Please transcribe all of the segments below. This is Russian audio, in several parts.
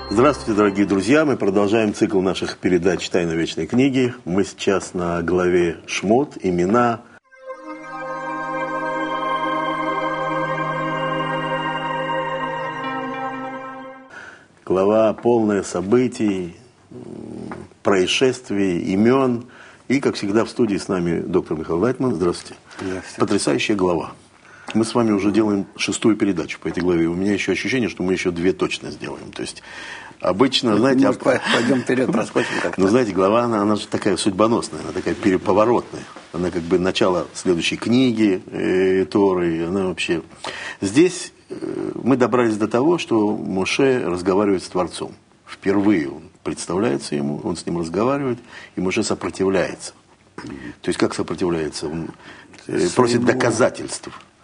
Здравствуйте, дорогие друзья! Мы продолжаем цикл наших передач «Тайна вечной книги». Мы сейчас на главе «Шмот. Имена». Глава полная событий, происшествий, имен. И, как всегда, в студии с нами доктор Михаил Лайтман. Здравствуйте. Здравствуйте. Потрясающая глава. Мы с вами уже делаем 6-ю передачу по этой главе. У меня еще ощущение, что мы еще 2 точно сделаем. То есть, обычно, знаете... Может, пойдем вперед, проскочим как-то. Ну, знаете, глава, она же такая судьбоносная, она такая поворотная. Она как бы начало следующей книги Торы. Она вообще... Здесь мы добрались до того, что Моше разговаривает с Творцом. Впервые он представляется ему, он с ним разговаривает, и Моше сопротивляется. То есть, как сопротивляется? Он просит доказательств.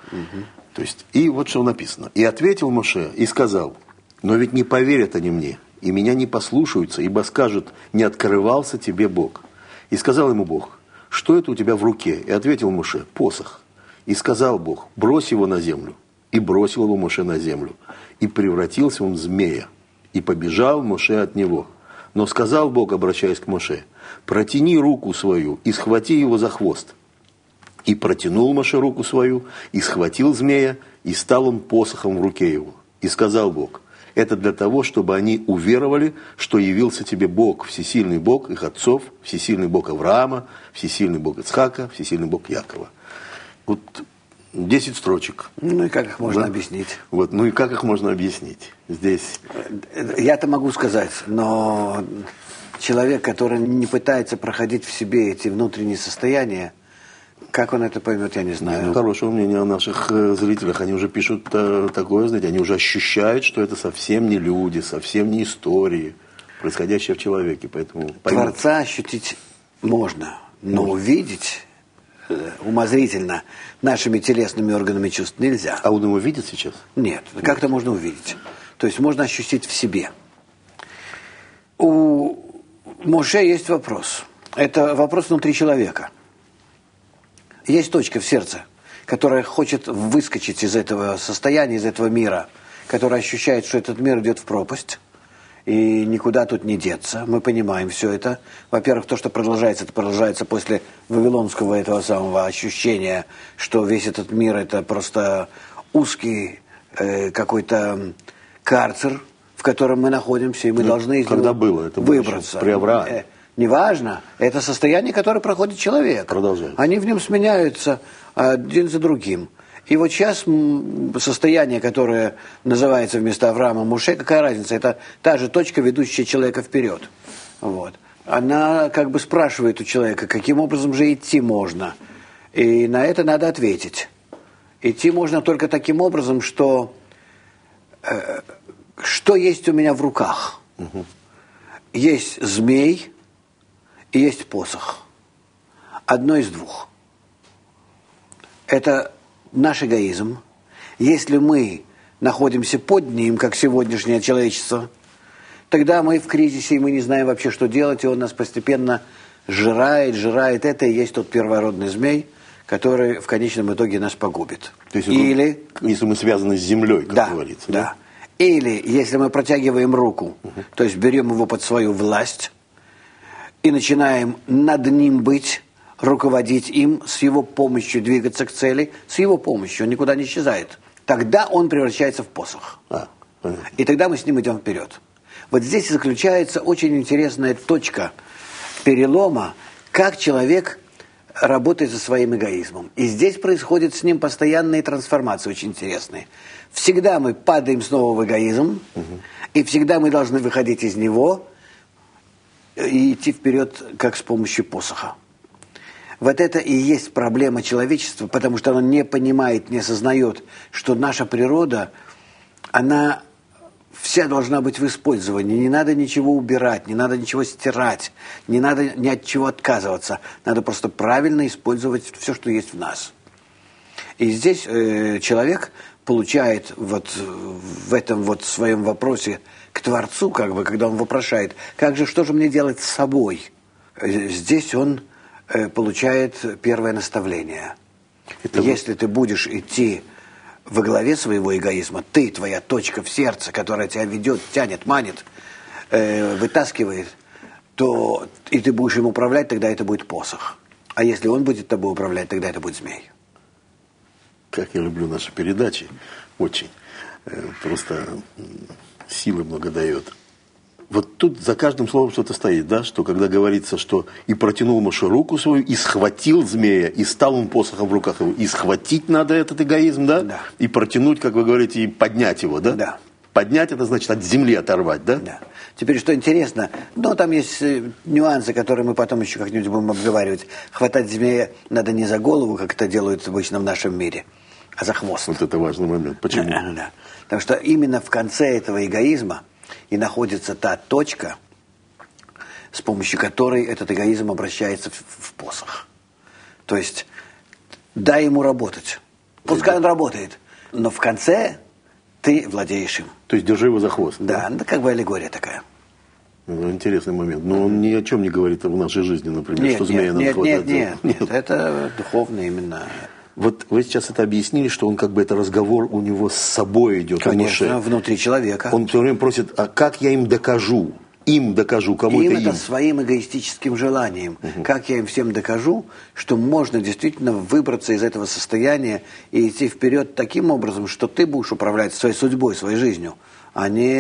То есть, и вот что написано. «И ответил Моше, и сказал, но ведь не поверят они мне, и меня не послушаются, ибо скажут, не открывался тебе Бог. И сказал ему Бог, что это у тебя в руке? И ответил Моше, посох. И сказал Бог, брось его на землю. И бросил его Моше на землю. И превратился он в змея. И побежал Моше от него. Но сказал Бог, обращаясь к Моше, протяни руку свою и схвати его за хвост. И протянул Моше руку свою, и схватил змея, и стал он посохом в руке его. И сказал Бог, это для того, чтобы они уверовали, что явился тебе Бог, всесильный Бог их отцов, всесильный Бог Авраама, всесильный Бог Ицхака, всесильный Бог Якова. Вот 10 строчек. Ну и как их можно объяснить? Вот, ну и как их можно объяснить здесь? Я-то могу сказать, но человек, который не пытается проходить в себе эти внутренние состояния, как он это поймет, я не знаю. Хорошего мнения о наших зрителях. Они уже пишут такое, знаете, они уже ощущают, что это совсем не люди, совсем не истории, происходящие в человеке. Поэтому Творца ощутить можно, но увидеть умозрительно нашими телесными органами чувств нельзя. А он его видит сейчас? Нет, как-то можно увидеть. То есть можно ощутить в себе. У Моше есть вопрос. Это вопрос внутри человека. Есть точка в сердце, которая хочет выскочить из этого состояния, из этого мира, которая ощущает, что этот мир идет в пропасть, и никуда тут не деться. Мы понимаем все это. Во-первых, то, что продолжается, это продолжается после вавилонского этого самого ощущения, что весь этот мир – это просто узкий какой-то карцер, в котором мы находимся, и мы должны из него было? Это выбраться. При Аврааме. Неважно, это состояние, которое проходит человек. Продолжается. Они в нем сменяются один за другим. И вот сейчас состояние, которое называется вместо Авраама Моше, какая разница? Это та же точка, ведущая человека вперед. Вот. Она как бы спрашивает у человека, каким образом же идти можно. И на это надо ответить. Идти можно только таким образом, что есть у меня в руках. Есть змей, и есть посох. Одно из двух. Это наш эгоизм. Если мы находимся под ним, как сегодняшнее человечество, тогда мы в кризисе, и мы не знаем вообще, что делать, и он нас постепенно жирает. Это и есть тот первородный змей, который в конечном итоге нас погубит. То есть, если мы связаны с землей, как говорится. Да. Или если мы протягиваем руку, то есть берем его под свою власть, и начинаем над ним быть, руководить им, с его помощью двигаться к цели, с его помощью, он никуда не исчезает. Тогда он превращается в посох. И тогда мы с ним идем вперед. Вот здесь заключается очень интересная точка перелома, как человек работает со своим эгоизмом. И здесь происходят с ним постоянные трансформации, очень интересные. Всегда мы падаем снова в эгоизм, и всегда мы должны выходить из него, и идти вперед, как с помощью посоха. Вот это и есть проблема человечества, потому что оно не понимает, не осознает, что наша природа, она вся должна быть в использовании. Не надо ничего убирать, не надо ничего стирать, не надо ни от чего отказываться. Надо просто правильно использовать все, что есть в нас. И здесь человек получает вот в этом вот своем вопросе к Творцу, как бы, когда он вопрошает, что же мне делать с собой? Здесь он получает первое наставление. Если ты будешь идти во главе своего эгоизма, ты, твоя точка в сердце, которая тебя ведет, тянет, манит, вытаскивает, то и ты будешь им управлять, тогда это будет посох. А если он будет тобой управлять, тогда это будет змей. Как я люблю наши передачи. Очень. Просто силы много дает. Вот тут за каждым словом что-то стоит, да, что когда говорится, что и протянул Моше руку свою, и схватил змея, и стал он посохом в руках его. И схватить надо этот эгоизм, да? Да. И протянуть, как вы говорите, и поднять его, да? Да. Поднять, это значит от земли оторвать, да? Да. Теперь, что интересно, там есть нюансы, которые мы потом еще как-нибудь будем обговаривать. Хватать змея надо не за голову, как это делают обычно в нашем мире, а за хвост. Вот это важный момент. Почему? Да. Потому что именно в конце этого эгоизма и находится та точка, с помощью которой этот эгоизм обращается в посох. То есть, дай ему работать. Пускай он работает. Но в конце ты владеешь им. То есть держи его за хвост. Да, это как бы аллегория такая. Ну, интересный момент. Но он ни о чем не говорит в нашей жизни, например, что змея надо хватать. Нет. Это духовно именно. Вот вы сейчас это объяснили, что он как бы это разговор у него с собой идет. Конечно, внутри человека. Он все время просит, а как я им докажу? Им докажу, кому им это им. Это своим эгоистическим желанием. Как я им всем докажу, что можно действительно выбраться из этого состояния и идти вперед таким образом, что ты будешь управлять своей судьбой, своей жизнью, а не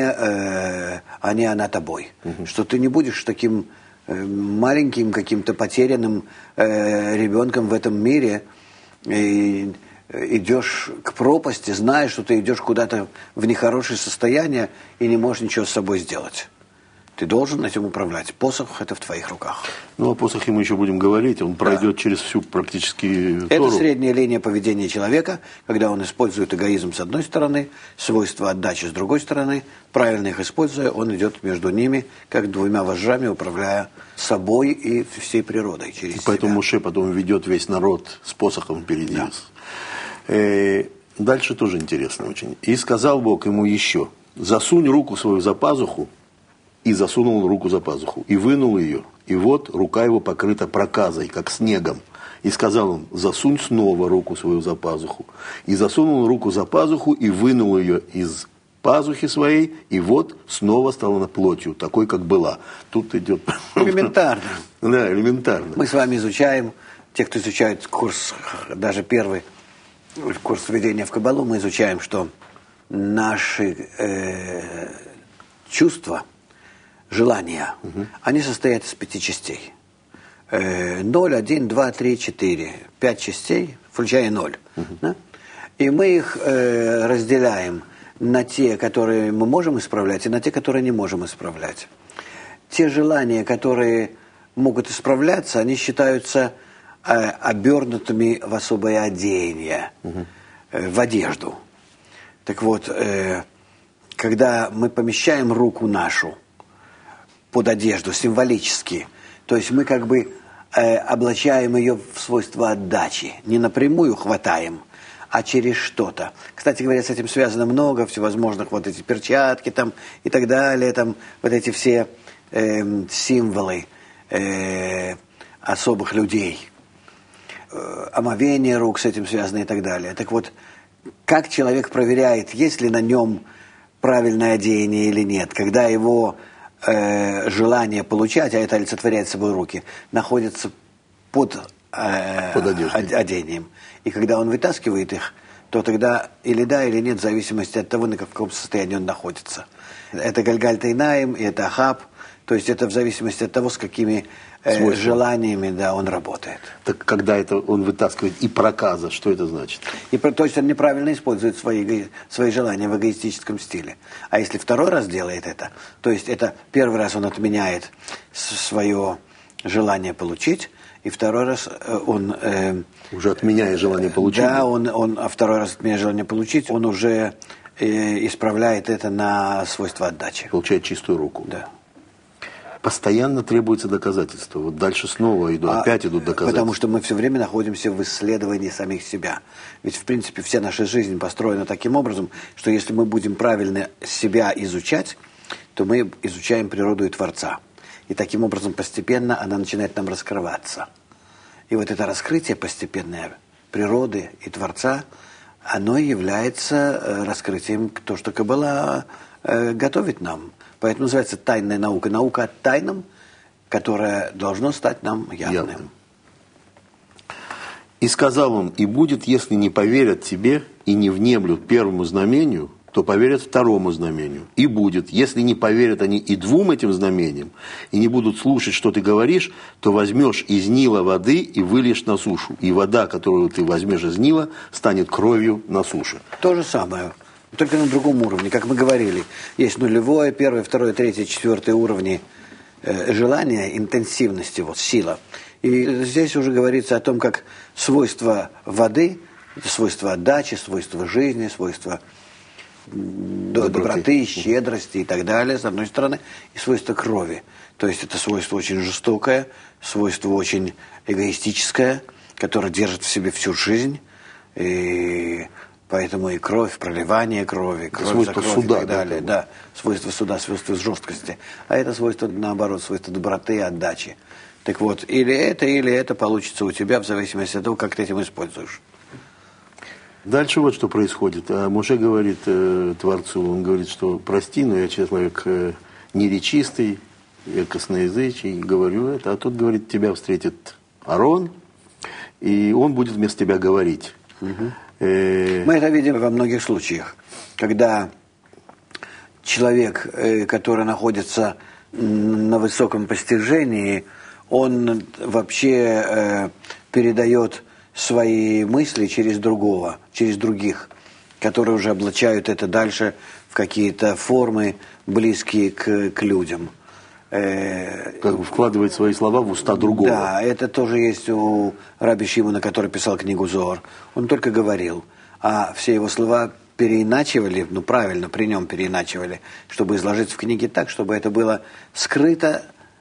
она тобой. Что ты не будешь таким маленьким, каким-то потерянным ребенком в этом мире, и идешь к пропасти, зная, что ты идешь куда-то в нехорошее состояние и не можешь ничего с собой сделать. Ты должен этим управлять. Посох – это в твоих руках. Ну, о посохе мы еще будем говорить. Он пройдет через всю практически Тору. Это средняя линия поведения человека, когда он использует эгоизм с одной стороны, свойства отдачи с другой стороны. Правильно их используя, он идет между ними, как двумя вожжами, управляя собой и всей природой через Поэтому себя. Моше потом ведет весь народ с посохом впереди. Да. Дальше тоже интересно очень. «И сказал Бог ему еще, засунь руку свою за пазуху». И засунул руку за пазуху, и вынул ее. И вот рука его покрыта проказой, как снегом. И сказал он, засунь снова руку свою за пазуху. И засунул руку за пазуху, и вынул ее из пазухи своей, и вот снова стала она плотью, такой, как была. Тут идет... Элементарно. Да, элементарно. Мы с вами изучаем, те, кто изучает курс, даже первый курс введения в Каббалу, мы изучаем, что наши чувства, желания, они состоят из 5 частей. 0, 1, 2, 3, 4. 5 частей, включая 0. Да? И мы их разделяем на те, которые мы можем исправлять, и на те, которые не можем исправлять. Те желания, которые могут исправляться, они считаются обернутыми в особое одеяние, в одежду. Так вот, когда мы помещаем руку нашу под одежду символически, то есть мы как бы облачаем ее в свойства отдачи, не напрямую хватаем, а через что-то. Кстати говоря, с этим связано много всевозможных вот эти перчатки там и так далее, там вот эти все символы особых людей, омовение рук с этим связано и так далее. Так вот, как человек проверяет, есть ли на нем правильное одеяние или нет, когда его желание получать, а это олицетворяет собой руки, находится под одением. И когда он вытаскивает их, то тогда или да, или нет, в зависимости от того, на каком состоянии он находится. Это Гальгаль Тейнаим, и это Ахаб, то есть это в зависимости от того, с какими желаниями он работает. Так когда это он вытаскивает и проказа, что это значит? То есть он неправильно использует свои желания в эгоистическом стиле. А если второй раз делает это, то есть это первый раз он отменяет свое желание получить, и второй раз он... уже отменяя желание получить? Да, а второй раз отменяя желание получить, он уже исправляет это на свойства отдачи. Получает чистую руку. Да. Постоянно требуется доказательство. Вот дальше снова опять идут доказательства. Потому что мы все время находимся в исследовании самих себя. Ведь, в принципе, вся наша жизнь построена таким образом, что если мы будем правильно себя изучать, то мы изучаем природу и Творца. И таким образом постепенно она начинает нам раскрываться. И вот это раскрытие постепенное природы и Творца, оно и является раскрытием того, что Каббала готовит нам Поэтому называется тайная наука. Наука о тайном, которое должно стать нам явным. «И сказал он, и будет, если не поверят тебе и не внемлют первому знамению, то поверят второму знамению. И будет, если не поверят они и двум этим знамениям, и не будут слушать, что ты говоришь, то возьмешь из Нила воды и выльешь на сушу. И вода, которую ты возьмешь из Нила, станет кровью на суше». То же самое, только на другом уровне. Как мы говорили, есть нулевое, первое, второе, третье, четвертое уровни желания, интенсивности, вот, сила. И здесь уже говорится о том, как свойства воды, это свойства отдачи, свойства жизни, свойства доброты, щедрости и так далее, с одной стороны, и свойства крови. То есть это свойство очень жестокое, свойство очень эгоистическое, которое держит в себе всю жизнь, и поэтому и кровь, проливание крови, кровь за кровь суда, и так далее. Да, свойство суда, свойство жесткости. А это свойство, наоборот, свойство доброты и отдачи. Так вот, или это получится у тебя в зависимости от того, как ты этим используешь. Дальше вот что происходит. А Моше говорит Творцу, он говорит, что прости, но я человек неречистый, я косноязычий, говорю это. А тут, говорит, тебя встретит Аарон, и он будет вместо тебя говорить. Мы это видим во многих случаях, когда человек, который находится на высоком постижении, он вообще передает свои мысли через другого, через других, которые уже облачают это дальше в какие-то формы, близкие к людям. Как бы вкладывает свои слова в уста другого. Да, это тоже есть у Раби Шимона, который писал книгу Зоар. Он только говорил, а все его слова переиначивали, ну правильно, при нем переиначивали, чтобы изложить в книге так, чтобы это было скрыто,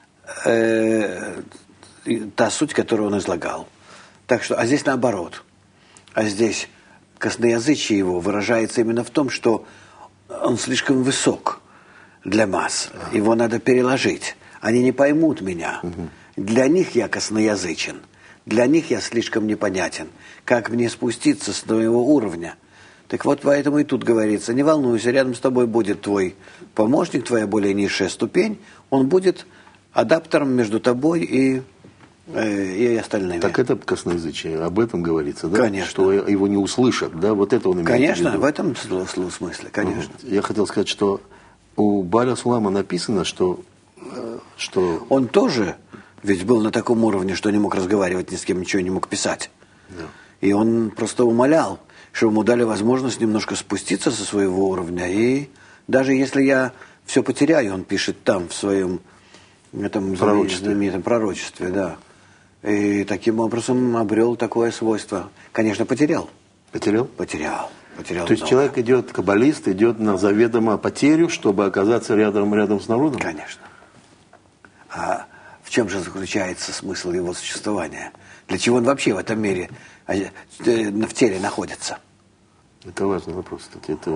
та суть, которую он излагал. Так что, а здесь наоборот. А здесь косноязычие его выражается именно в том, что он слишком высок для масс. Его надо переложить. Они не поймут меня. Для них я косноязычен. Для них я слишком непонятен. Как мне спуститься с моего уровня? Так вот, поэтому и тут говорится, не волнуйся, рядом с тобой будет твой помощник, твоя более низшая ступень. Он будет адаптером между тобой и остальными. Так это косноязычие, об этом говорится, да? Конечно. Что его не услышат, да? Вот это он имеет Конечно, в виду. в этом смысле, конечно. Я хотел сказать, что у Бааля Сулама написано, что... Он тоже ведь был на таком уровне, что не мог разговаривать ни с кем, ничего не мог писать. Да. И он просто умолял, чтобы ему дали возможность немножко спуститься со своего уровня. И даже если я все потеряю, он пишет там в своем этом знаменитом пророчестве, да. И таким образом обрел такое свойство. Конечно, потерял. Потерял? Потерял. То есть человек идет, каббалист, идет на заведомо потерю, чтобы оказаться рядом с народом? Конечно. А в чем же заключается смысл его существования? Для чего он вообще в этом мире, в теле находится? Это важный вопрос.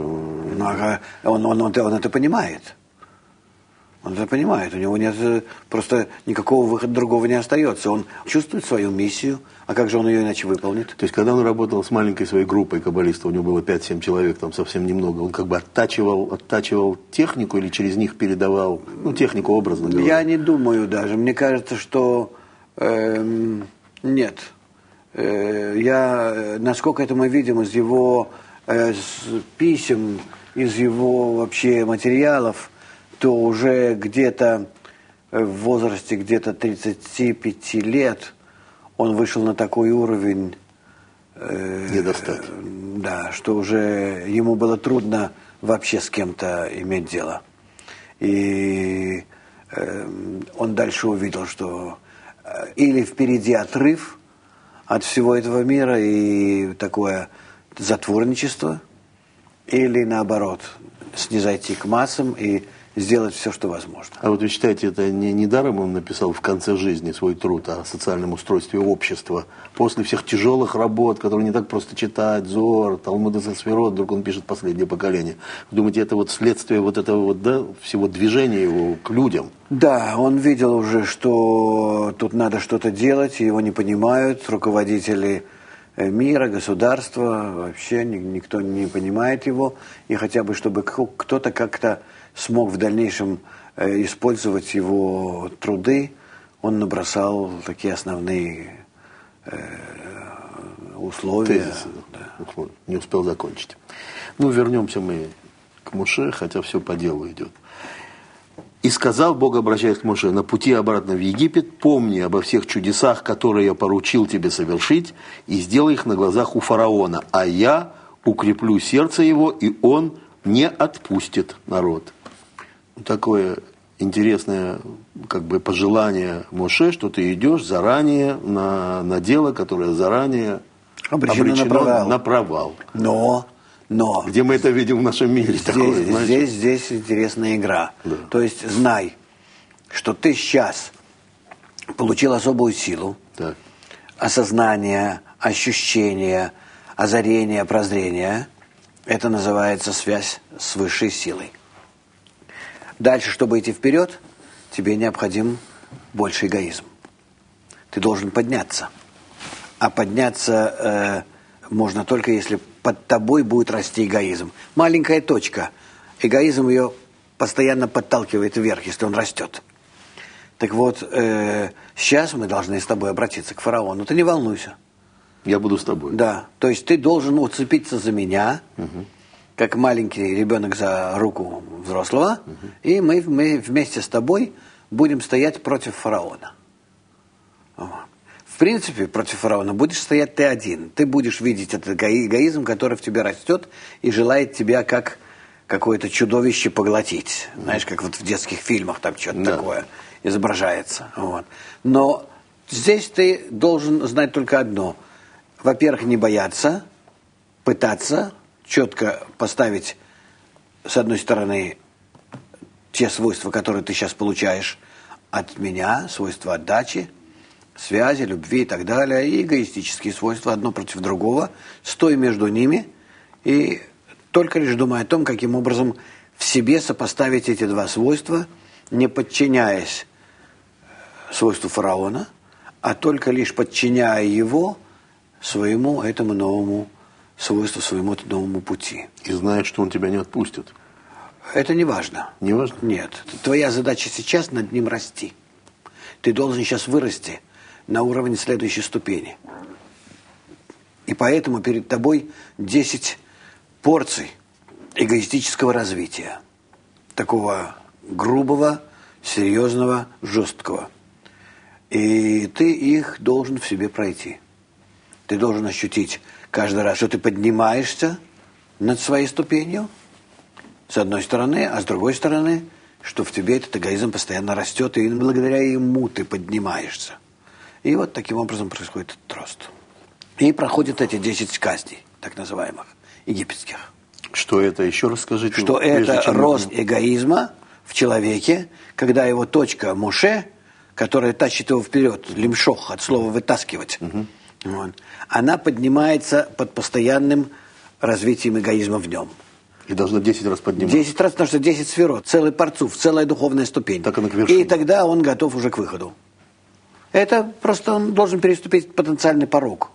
Он это понимает. Он это понимает, у него нет просто никакого выхода другого не остается. Он чувствует свою миссию, а как же он ее иначе выполнит? То есть, когда он работал с маленькой своей группой каббалистов, у него было 5-7 человек, там совсем немного, он как бы оттачивал технику или через них передавал, технику образно говоря? Я не думаю даже. Мне кажется, что нет. Насколько это мы видим из его писем, из его вообще материалов, то уже где-то в возрасте где-то 35 лет он вышел на такой уровень, да, что уже ему было трудно вообще с кем-то иметь дело. И он дальше увидел, что или впереди отрыв от всего этого мира и такое затворничество, или наоборот, снизойти к массам и сделать все, что возможно. А вот вы считаете, это не даром он написал в конце жизни свой труд о социальном устройстве общества? После всех тяжелых работ, которые не так просто читать, Зоар, Талмуд эс-Сефирот, вдруг он пишет «Последнее поколение». Вы думаете, это вот следствие вот этого вот, да, всего движения его к людям? Да, он видел уже, что тут надо что-то делать, его не понимают, руководители мира, государства, вообще никто не понимает его, и хотя бы чтобы кто-то как-то смог в дальнейшем использовать его труды, он набросал такие основные условия. Тезисы, да. Не успел закончить. Ну, вернемся мы к Моше, хотя все по делу идет. «И сказал Бог, обращаясь к Моше, на пути обратно в Египет, помни обо всех чудесах, которые я поручил тебе совершить, и сделай их на глазах у фараона, а я укреплю сердце его, и он не отпустит народ». Такое интересное как бы пожелание Моше, что ты идешь заранее на дело, которое заранее обречено на провал. Но. Где мы это видим в нашем мире? Здесь интересная игра. Да. То есть знай, что ты сейчас получил особую силу, так. Осознание, ощущение, озарение, прозрение. Это называется связь с высшей силой. Дальше, чтобы идти вперед, тебе необходим больше эгоизм. Ты должен подняться. А подняться можно только, если под тобой будет расти эгоизм. Маленькая точка. Эгоизм ее постоянно подталкивает вверх, если он растет. Так вот, сейчас мы должны с тобой обратиться к фараону. Ты не волнуйся. Я буду с тобой. Да. То есть ты должен уцепиться за меня, как маленький ребенок за руку взрослого, и мы вместе с тобой будем стоять против фараона. В принципе, против фараона будешь стоять ты один. Ты будешь видеть этот эгоизм, который в тебе растет и желает тебя как какое-то чудовище поглотить. Знаешь, как вот в детских фильмах там что-то такое изображается. Вот. Но здесь ты должен знать только одно. Во-первых, не бояться, пытаться четко поставить, с одной стороны, те свойства, которые ты сейчас получаешь от меня, свойства отдачи, связи, любви и так далее, и эгоистические свойства одно против другого, стой между ними и только лишь думай о том, каким образом в себе сопоставить эти два свойства, не подчиняясь свойству фараона, а только лишь подчиняя его своему этому новому свойству, своему новому пути. И знаешь, что он тебя не отпустит. Это не важно. Не важно? Нет. Твоя задача сейчас над ним расти. Ты должен сейчас вырасти на уровень следующей ступени. И поэтому перед тобой 10 порций эгоистического развития. Такого грубого, серьезного, жесткого. И ты их должен в себе пройти. Ты должен ощутить каждый раз, что ты поднимаешься над своей ступенью, с одной стороны, а с другой стороны, что в тебе этот эгоизм постоянно растет, и благодаря ему ты поднимаешься. И вот таким образом происходит этот рост. И проходят эти 10 казней, так называемых, египетских. Что это? Еще раз скажите. Что это рост эгоизма в человеке, когда его точка Моше, которая тащит его вперед, лимшох, от слова «вытаскивать», вот, она поднимается под постоянным развитием эгоизма в нем. И должна 10 раз подниматься. 10 раз, потому что 10 сферот, целый парцуф, целая духовная ступень. Так она к вершине. И тогда он готов уже к выходу. Это просто он должен переступить потенциальный порог.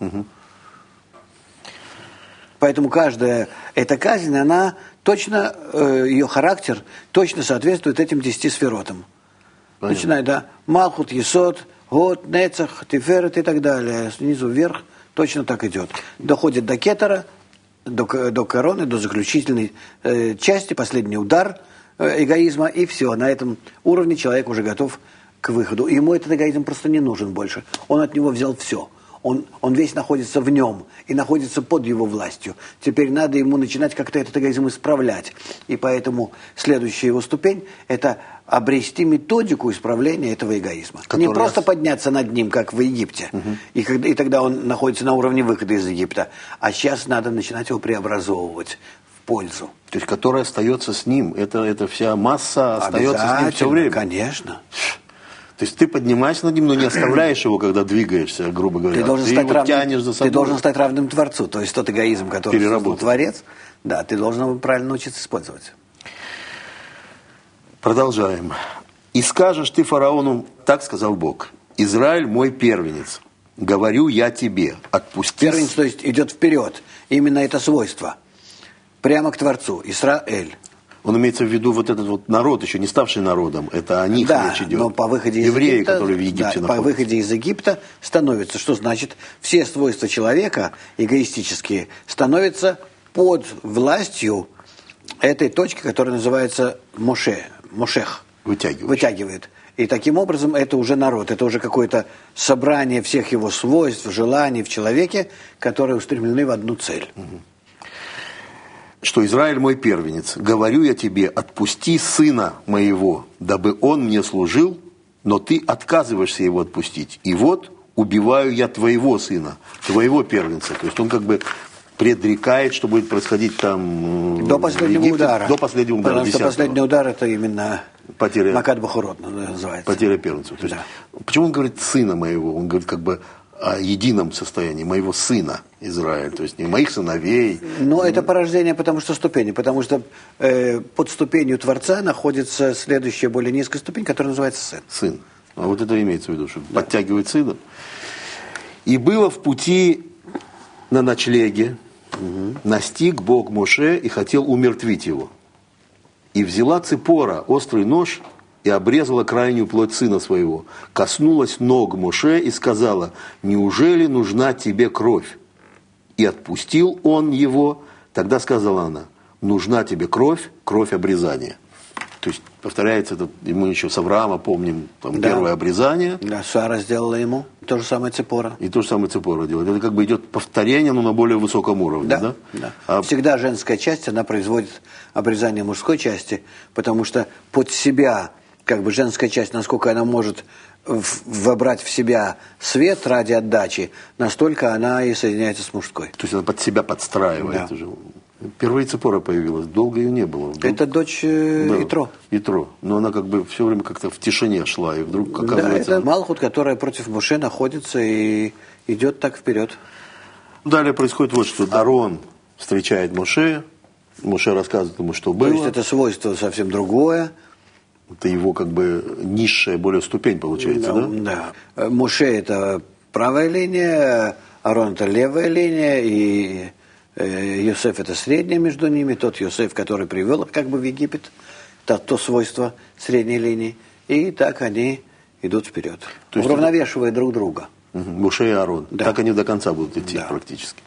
Поэтому каждая эта казнь, она точно, ее характер точно соответствует этим 10 сферотам. Понятно. Начиная, да, Малхут, Есод, Год, Нецах, Тиферет и так далее. Снизу вверх точно так идет. Доходит до Кетера, до короны, до заключительной части, последний удар эгоизма, и все. На этом уровне человек уже готов к выходу. И ему этот эгоизм просто не нужен больше. Он от него взял все. Он весь находится в нем и находится под его властью. Теперь надо ему начинать как-то этот эгоизм исправлять. И поэтому следующая его ступень – это обрести методику исправления этого эгоизма. Не просто подняться над ним, как в Египте, и тогда он находится на уровне выхода из Египта. А сейчас надо начинать его преобразовывать в пользу. То есть, которая остается с ним. Это вся масса остается с ним все время. Конечно. То есть ты поднимаешься над ним, но не оставляешь его, когда двигаешься, грубо говоря. Ты его тянешь за собой. Ты должен стать равным Творцу. То есть тот эгоизм, который создал Творец, да, ты должен его правильно научиться использовать. Продолжаем. «И скажешь ты фараону, так сказал Бог, Израиль мой первенец, говорю я тебе, отпусти». Первенец, то есть идет вперед. Именно это свойство. Прямо к Творцу. Исраэль. Он имеется в виду вот этот вот народ, еще не ставший народом, это о них речь идет. Но по выходе из евреи, Египта, которые в Египте находятся. По выходе из Египта становится, что значит, все свойства человека, эгоистические, становятся под властью этой точки, которая называется Мошех. Вытягивает. И таким образом это уже народ, это уже какое-то собрание всех его свойств, желаний в человеке, которые устремлены в одну цель. Что Израиль мой первенец, говорю я тебе, отпусти сына моего, дабы он мне служил, но ты отказываешься его отпустить. И вот убиваю я твоего сына, твоего первенца. То есть он как бы предрекает, что будет происходить там до последнего удара. До последнего удара. Потому что последний удар это именно потеря, Макат Бахурот называется. Потеря первенца. То есть, почему он говорит сына моего? Он говорит как бы о едином состоянии, моего сына Израиль, то есть не моих сыновей. Но это порождение, потому что ступени, потому что под ступенью Творца находится следующая, более низкая ступень, которая называется сын. Сын. А вот это имеется в виду, что подтягивает сына. И было в пути на ночлеге, настиг Бог Моше и хотел умертвить его. И взяла Ципора острый нож и обрезала крайнюю плоть сына своего, коснулась ног Моше и сказала: неужели нужна тебе кровь? И отпустил он его, тогда сказала она: нужна тебе кровь, кровь обрезания. То есть повторяется это, и мы еще с Авраама помним там, первое обрезание. Да, Сара сделала ему, то же самое Ципора. И то же самое Ципора делает. Это как бы идет повторение, но на более высоком уровне. Да, да? Всегда женская часть, она производит обрезание мужской части, потому что под себя, как бы женская часть, насколько она может вобрать в себя свет ради отдачи, настолько она и соединяется с мужской. То есть она под себя подстраивает уже. Впервые Ципора появилась, долго ее не было. Вдруг... Это дочь Итро. Итро. Но она как бы все время как-то в тишине шла, и вдруг оказывается... Да, это Малхут, которая против Моше находится и идет так вперед. Далее происходит вот что. Арон встречает Моше, Моше рассказывает ему, что было. То есть это свойство совсем другое. Это его как бы низшая, более ступень получается, да? Да. Моше это правая линия, Арон это левая линия, и Йосеф это средняя между ними, тот Йосеф, который привел их как бы в Египет, то свойство средней линии, и так они идут вперед, уравновешивая друг друга. Моше и Арон. Да. Так они до конца будут идти практически.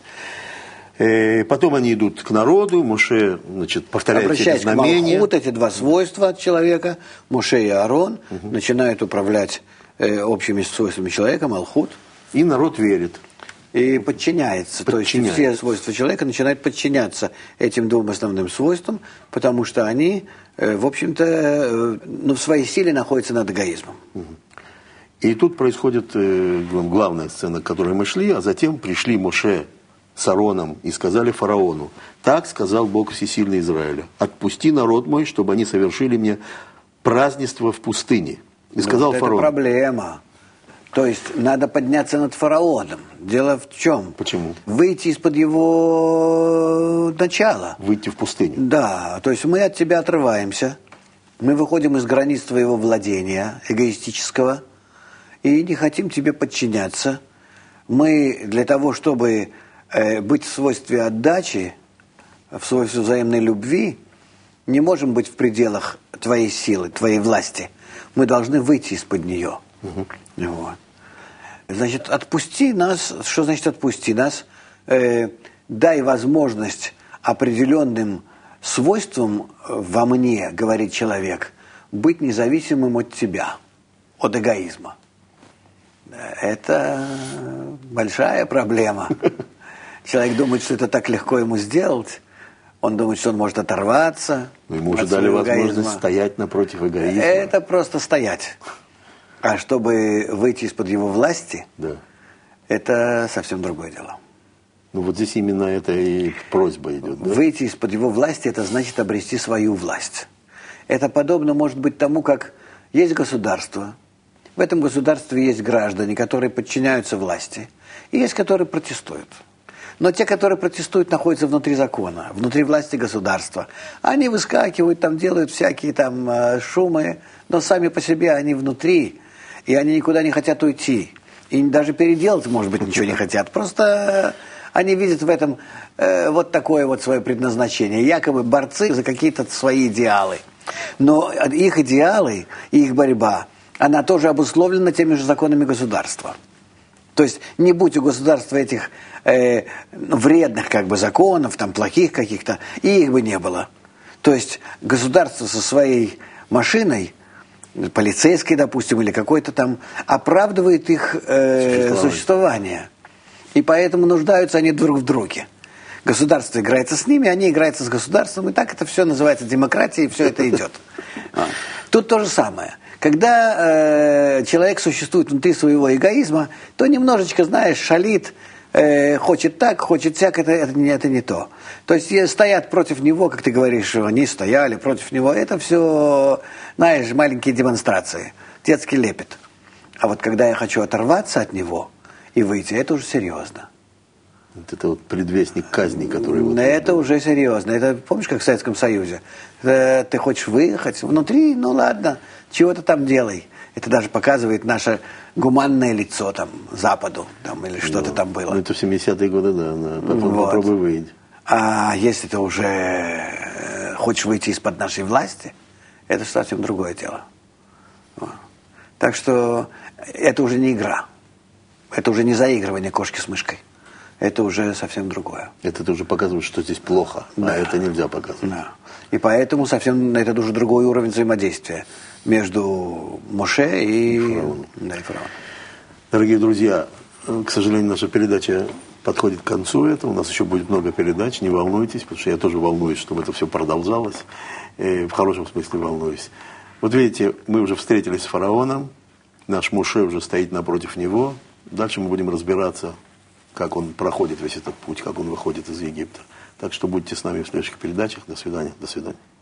Потом они идут к народу, Моше, значит, повторяет эти знамения. Обращаясь к Малхут, эти два свойства от человека, Моше и Аарон, начинают управлять общими свойствами человека, Малхут. И народ верит. И подчиняется. То есть все свойства человека начинают подчиняться этим двум основным свойствам, потому что они, в общем-то, в своей силе находятся над эгоизмом. И тут происходит главная сцена, к которой мы шли, а затем пришли Моше с Ароном и сказали фараону: так сказал Бог Всесильный Израиля: отпусти народ мой, чтобы они совершили мне празднество в пустыне. И сказал фараон. Это проблема. То есть надо подняться над фараоном. Дело в чем? Почему? Выйти из-под его начала. Выйти в пустыню. Да, то есть мы от тебя отрываемся, мы выходим из границ твоего владения эгоистического и не хотим тебе подчиняться. Мы для того, чтобы быть в свойстве отдачи, в свойстве взаимной любви, не можем быть в пределах твоей силы, твоей власти. Мы должны выйти из-под нее. Вот. Значит, отпусти нас. Что значит отпусти нас? Дай возможность определенным свойствам во мне, говорит человек, быть независимым от тебя, от эгоизма. Это большая проблема. Человек думает, что это так легко ему сделать. Он думает, что он может оторваться. Ему уже дали возможность стоять напротив эгоизма. Это просто стоять. А чтобы выйти из-под его власти, это совсем другое дело. Ну вот здесь именно это и просьба идет. Да? Выйти из-под его власти, это значит обрести свою власть. Это подобно, может быть, тому, как есть государство. В этом государстве есть граждане, которые подчиняются власти. И есть, которые протестуют. Но те, которые протестуют, находятся внутри закона, внутри власти государства. Они выскакивают, там делают всякие там шумы, но сами по себе они внутри, и они никуда не хотят уйти. И даже переделать, может быть, ничего не хотят. Просто они видят в этом вот такое вот свое предназначение. Якобы борцы за какие-то свои идеалы. Но их идеалы и их борьба, она тоже обусловлена теми же законами государства. То есть не будь у государства этих вредных как бы законов, там плохих каких-то, и их бы не было. То есть государство со своей машиной, полицейской, допустим, или какой-то там, оправдывает их существование. И поэтому нуждаются они друг в друге. Государство играется с ними, они играются с государством, и так это все называется демократией, и все это идет. Тут то же самое. Когда человек существует внутри своего эгоизма, то немножечко, знаешь, шалит, хочет так, хочет всяк, это не то. То есть стоят против него, как ты говоришь, они стояли против него, это все, знаешь, маленькие демонстрации, детский лепет. А вот когда я хочу оторваться от него и выйти, это уже серьезно. Вот это вот предвестник казни, который... Вот это уже серьезно. Это, помнишь, как в Советском Союзе? Ты хочешь выехать внутри, ну ладно, чего-то там делай. Это даже показывает наше гуманное лицо там, Западу, там, или что-то там было. Ну, это в 70-е годы, да. Попробуй выйти. А если ты уже хочешь выйти из-под нашей власти, это совсем другое дело. Вот. Так что это уже не игра. Это уже не заигрывание кошки с мышкой. Это уже совсем другое. Это ты уже показываешь, что здесь плохо, да. А это нельзя показывать. Да. И поэтому совсем это уже другой уровень взаимодействия между Моше и фараоном. Дорогие друзья, к сожалению, наша передача подходит к концу. У нас еще будет много передач, не волнуйтесь, потому что я тоже волнуюсь, чтобы это все продолжалось. В хорошем смысле волнуюсь. Вот видите, мы уже встретились с фараоном, наш Моше уже стоит напротив него. Дальше мы будем разбираться, как он проходит весь этот путь, как он выходит из Египта. Так что будьте с нами в следующих передачах. До свидания. До свидания.